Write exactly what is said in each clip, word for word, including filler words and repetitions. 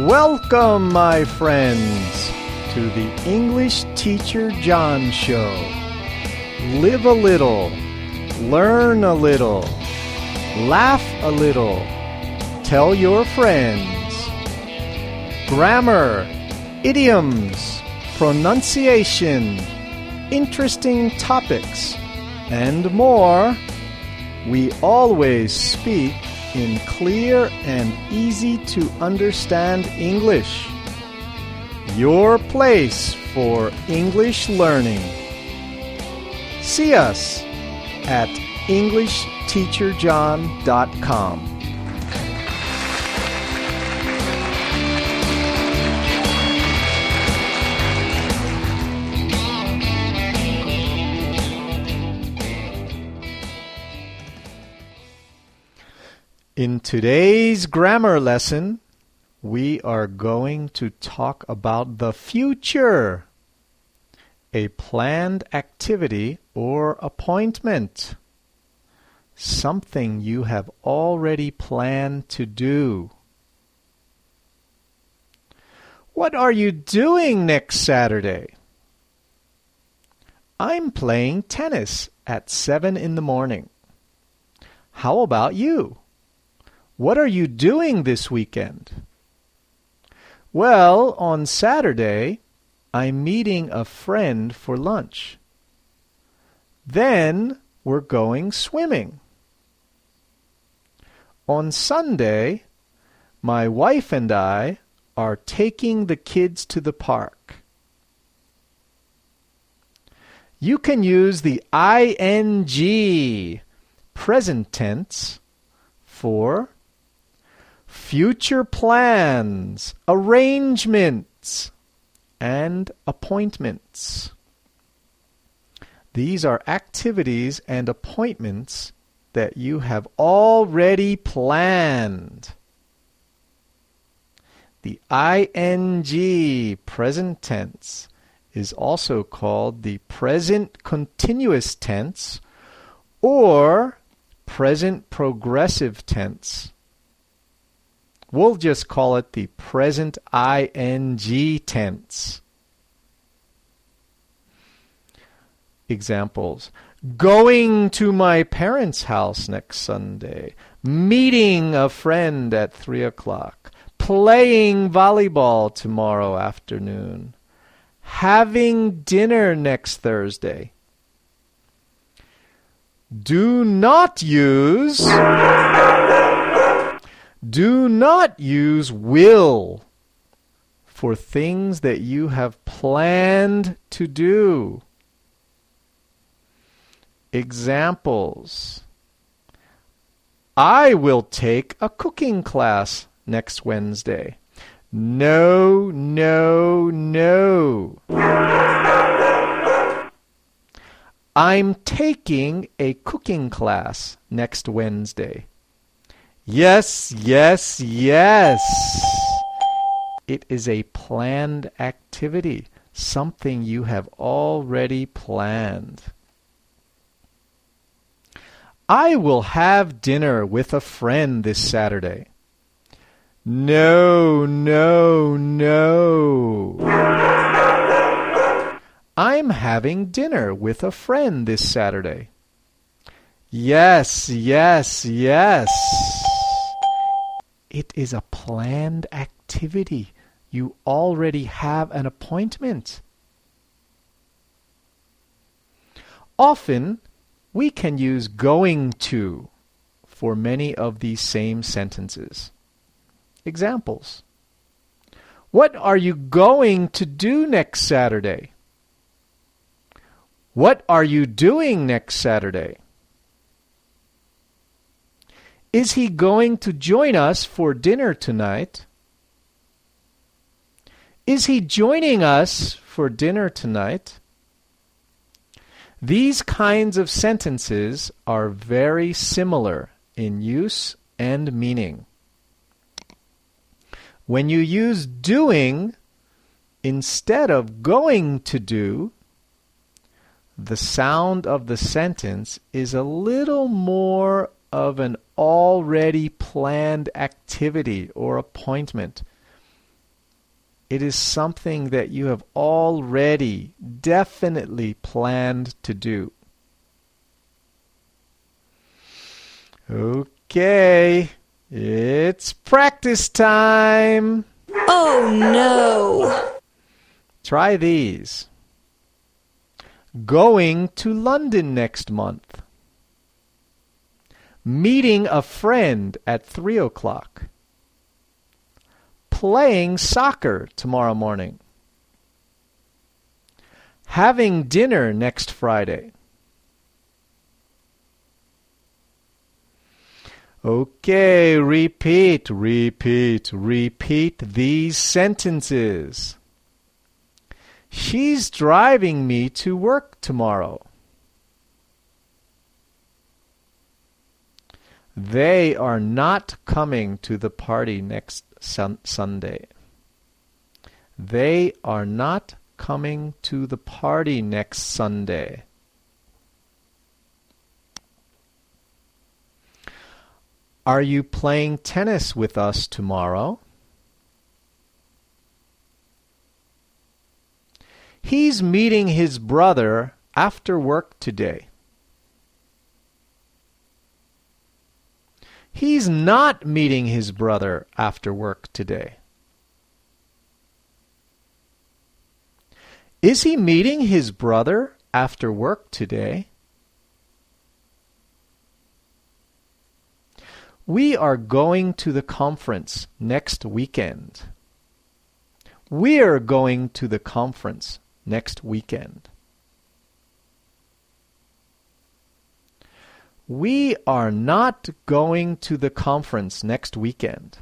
Welcome, my friends, to the English Teacher John Show. Live a little, learn a little, laugh a little, tell your friends. Grammar, idioms, pronunciation, interesting topics, and more. We always speak in clear and easy to understand English. Your place for English learning. See us at english teacher john dot com. In today's grammar lesson, we are going to talk about the future, a planned activity or appointment, something you have already planned to do. What are you doing next Saturday? I'm playing tennis at seven in the morning. How about you? What are you doing this weekend? Well, on Saturday, I'm meeting a friend for lunch. Then we're going swimming. On Sunday, my wife and I are taking the kids to the park. You can use the ing, present tense, for future plans, arrangements, and appointments. These are activities and appointments that you have already planned. The ing, present tense, is also called the present continuous tense or present progressive tense. We'll just call it the present ing tense. Examples: going to my parents' house next Sunday, meeting a friend at three o'clock, playing volleyball tomorrow afternoon, having dinner next Thursday. Do not use... Do not use will for things that you have planned to do. Examples: I will take a cooking class next Wednesday. No, no, no. I'm taking a cooking class next Wednesday. Yes, yes, yes. It is a planned activity, something you have already planned. I will have dinner with a friend this Saturday. No, no, no. I'm having dinner with a friend this Saturday. Yes, yes, yes. It is a planned activity. You already have an appointment. Often, we can use going to for many of these same sentences. Examples: what are you going to do next Saturday? What are you doing next Saturday? Is he going to join us for dinner tonight? Is he joining us for dinner tonight? These kinds of sentences are very similar in use and meaning. When you use doing instead of going to do, the sound of the sentence is a little more of an already planned activity or appointment. It is something that you have already definitely planned to do. Okay, it's practice time. Oh no! Try these. Going to London next month. Meeting a friend at three o'clock. Playing soccer tomorrow morning. Having dinner next Friday. Okay, repeat, repeat, repeat these sentences. She's driving me to work tomorrow. They are not coming to the party next sun- Sunday. They are not coming to the party next Sunday. Are you playing tennis with us tomorrow? He's meeting his brother after work today. He's not meeting his brother after work today. Is he meeting his brother after work today? We are going to the conference next weekend. We're going to the conference next weekend. We are not going to the conference next weekend.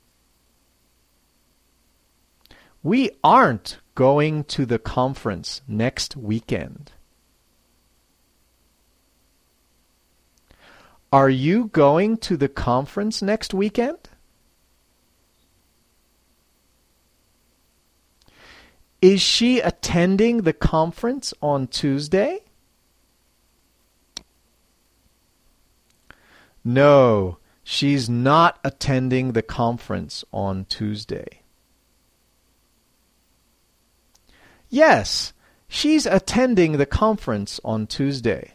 We aren't going to the conference next weekend. Are you going to the conference next weekend? Is she attending the conference on Tuesday? No, she's not attending the conference on Tuesday. Yes, she's attending the conference on Tuesday.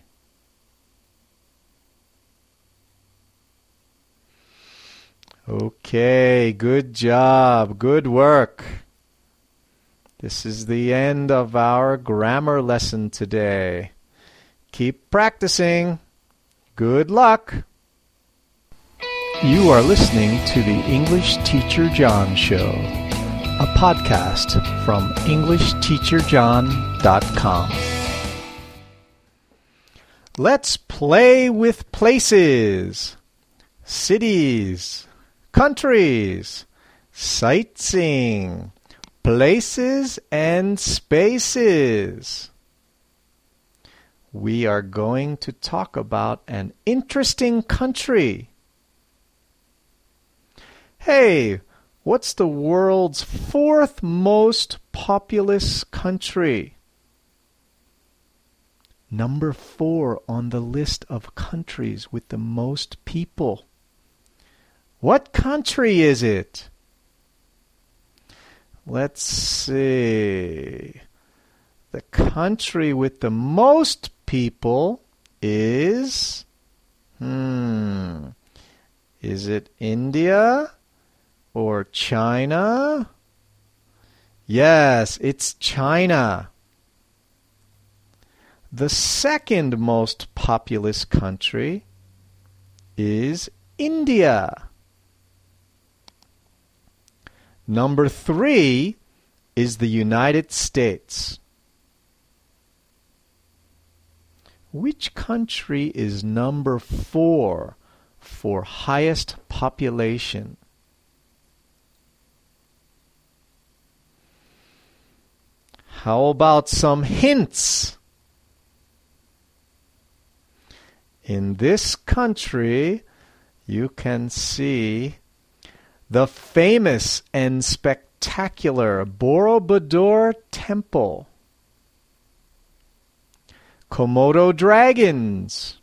Okay, good job, good work. This is the end of our grammar lesson today. Keep practicing. Good luck. You are listening to the English Teacher John Show, a podcast from English Teacher John dot com. Let's play with places, cities, countries, sightseeing, places and spaces. We are going to talk about an interesting country. Hey, what's the world's fourth most populous country? Number four on the list of countries with the most people. What country is it? Let's see. The country with the most people is... Hmm. Is it India? Or China? Yes, it's China. The second most populous country is India. Number three is the United States. Which country is number four for highest population? How about some hints? In this country, you can see the famous and spectacular Borobudur Temple, Komodo dragons,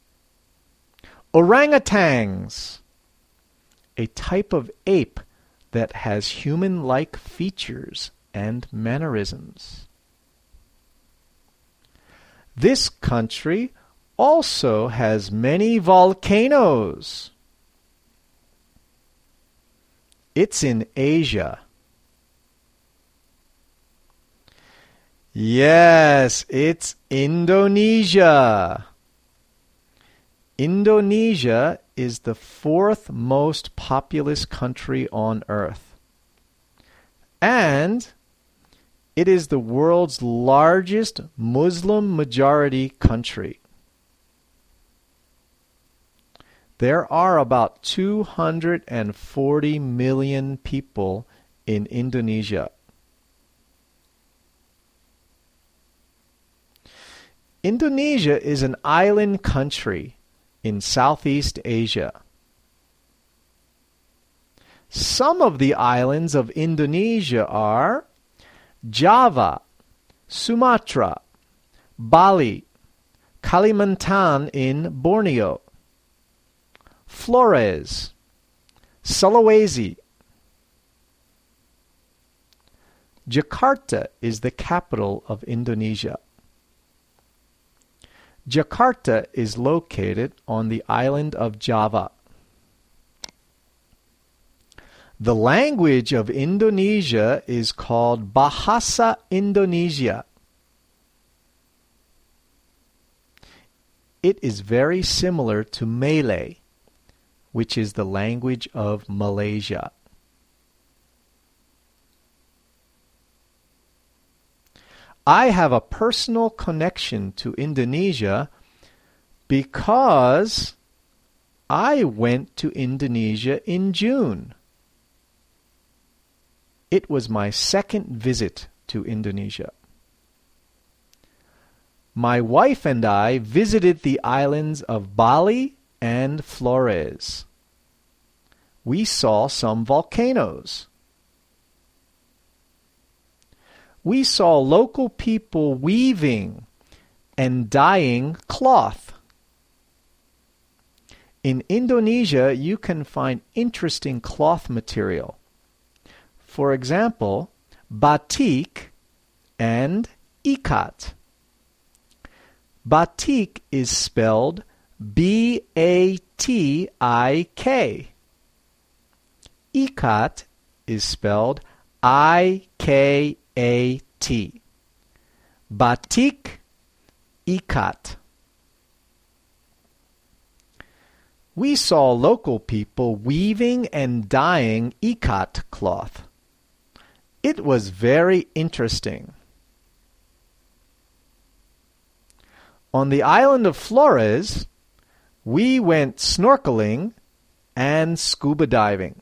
orangutans, a type of ape that has human-like features and mannerisms. This country also has many volcanoes. It's in Asia. Yes, it's Indonesia. Indonesia is the fourth most populous country on earth. And it is the world's largest Muslim majority country. There are about two hundred forty million people in Indonesia. Indonesia is an island country in Southeast Asia. Some of the islands of Indonesia are Java, Sumatra, Bali, Kalimantan in Borneo, Flores, Sulawesi. Jakarta is the capital of Indonesia. Jakarta is located on the island of Java. The language of Indonesia is called Bahasa Indonesia. It is very similar to Malay, which is the language of Malaysia. I have a personal connection to Indonesia because I went to Indonesia in June. It was my second visit to Indonesia. My wife and I visited the islands of Bali and Flores. We saw some volcanoes. We saw local people weaving and dyeing cloth. In Indonesia, you can find interesting cloth material. For example, batik and ikat. Batik is spelled B A T I K. Ikat is spelled I K A T. Batik, ikat. We saw local people weaving and dyeing ikat cloth. It was very interesting. On the island of Flores, we went snorkeling and scuba diving.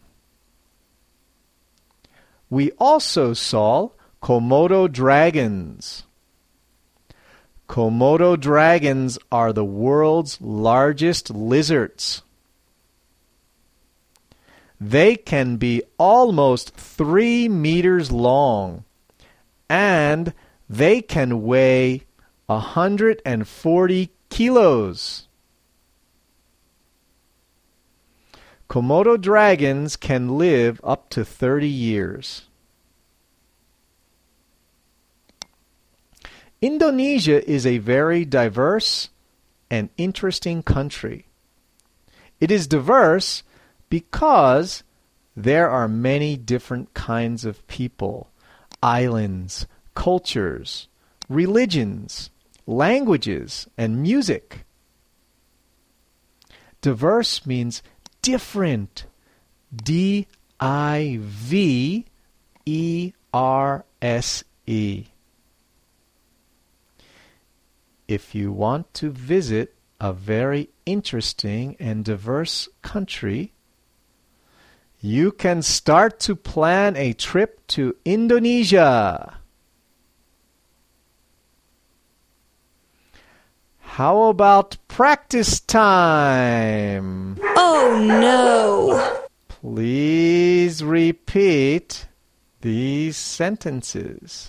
We also saw Komodo dragons. Komodo dragons are the world's largest lizards. They can be almost three meters long, and they can weigh one hundred forty kilos. Komodo dragons can live up to thirty years. Indonesia is a very diverse and interesting country. It is diverse because there are many different kinds of people, islands, cultures, religions, languages, and music. Diverse means different. D I V E R S E. If you want to visit a very interesting and diverse country, you can start to plan a trip to Indonesia. How about practice time? Oh no! Please repeat these sentences.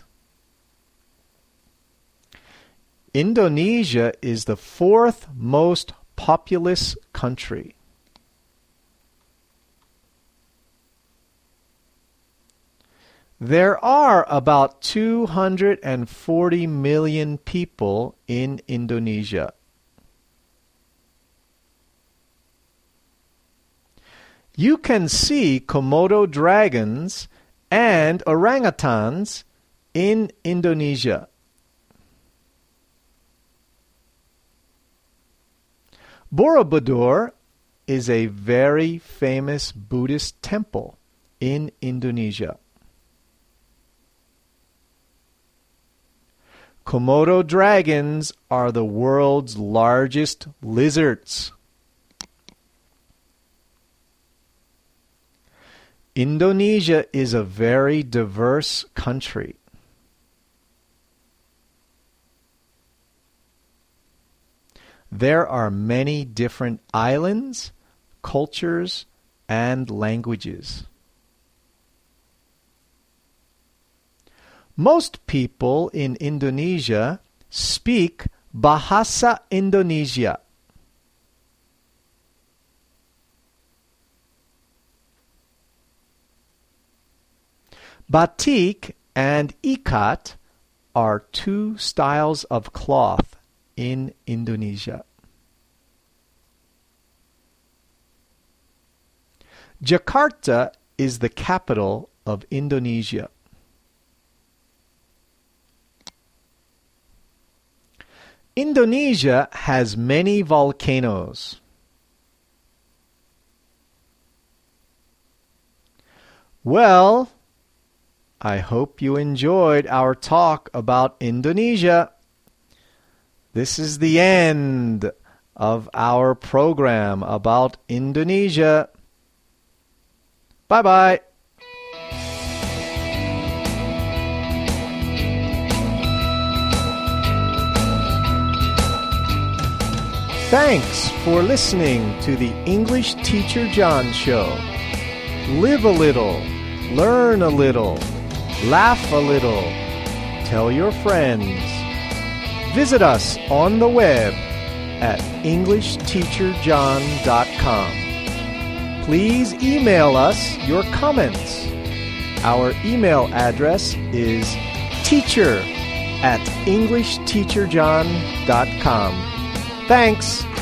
Indonesia is the fourth most populous country. There are about two hundred forty million people in Indonesia. You can see Komodo dragons and orangutans in Indonesia. Borobudur is a very famous Buddhist temple in Indonesia. Komodo dragons are the world's largest lizards. Indonesia is a very diverse country. There are many different islands, cultures, and languages. Most people in Indonesia speak Bahasa Indonesia. Batik and ikat are two styles of cloth in Indonesia. Jakarta is the capital of Indonesia. Indonesia has many volcanoes. Well, I hope you enjoyed our talk about Indonesia. This is the end of our program about Indonesia. Bye-bye. Thanks for listening to the English Teacher John Show. Live a little, learn a little, laugh a little, tell your friends. Visit us on the web at english teacher john dot com. Please email us your comments. Our email address is teacher at english teacher john dot com. Thanks.